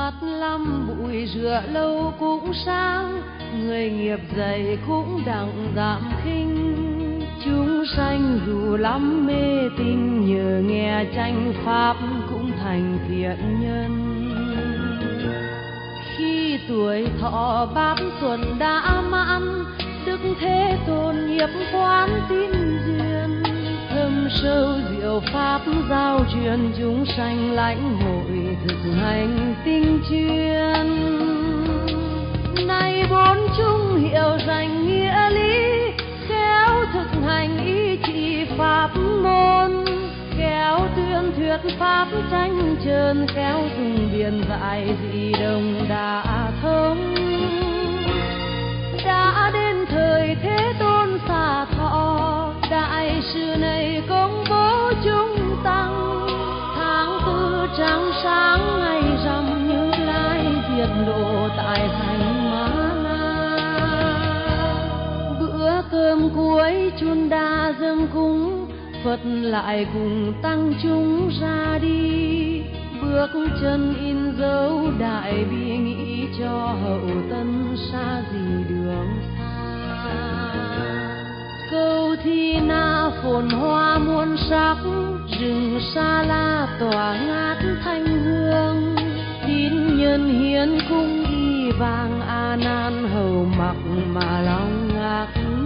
mắt lắm bụi rửa lâu cũng sáng, người nghiệp dày cũng đặng giảm khinh. Chúng sanh dù lắm mê tín, nhờ nghe tranh pháp cũng thành thiện nhân. Khi tuổi thọ bát tuần đã mãn, Đức Thế Tôn nghiệp quán tín duyên, thâm sâu diệu pháp giao truyền, chúng sanh lãnh hội thực hành tinh chuyên. Nay bốn chúng hiểu rành nghĩa lý, khéo thực hành ý chỉ pháp môn, khéo tuyên thuyết pháp tranh trơn, khéo dùng biện giải dị đồng đã thông. Đã đến thời Thế Tôn xả thọ, đại sự này công bố chúng tăng. Tháng tư trăng sáng ngày rằm, Như Lai diệt độ tại thành Ma Na. Bữa cơm cuối chun đa dâng cúng, Phật lại cùng tăng chúng ra đi. Bước chân in dấu đại bi, nghĩ cho hậu tân xa gì đường xa. Câu Thi Na phồn hoa muôn sắc, rừng Sa La tỏa ngát thanh hương. Tín nhân hiến cung y vàng, A Nan hầu mặc mà lòng ngạc